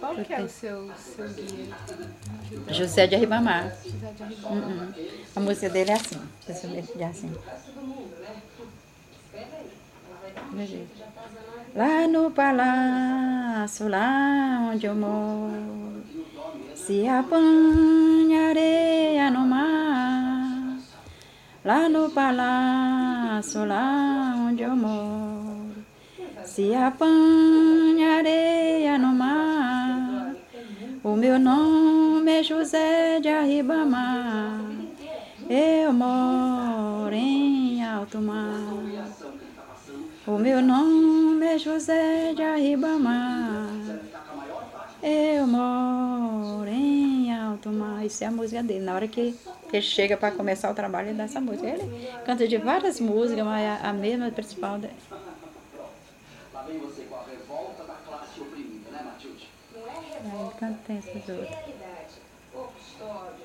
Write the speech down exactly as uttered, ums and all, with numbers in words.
Qual que é o seu, seu guia? José de Ribamar. José de Ribamar. Uhum. A música dele é assim. Essa dele é assim. Lá no palácio, lá onde eu moro, se apanha areia no mar. Lá no palácio, lá onde eu moro, se apanha areia no mar. O meu nome é José de Ribamar, eu moro em alto mar. O meu nome é José de Ribamar, eu moro em alto mar. Isso é a música dele. Na hora que ele chega para começar o trabalho, ele dá essa música. Ele canta de várias músicas, mas a mesma principal dele. Lá vem você com a revolta da classe oprimida, né, Matilde? Ele canta essas outras.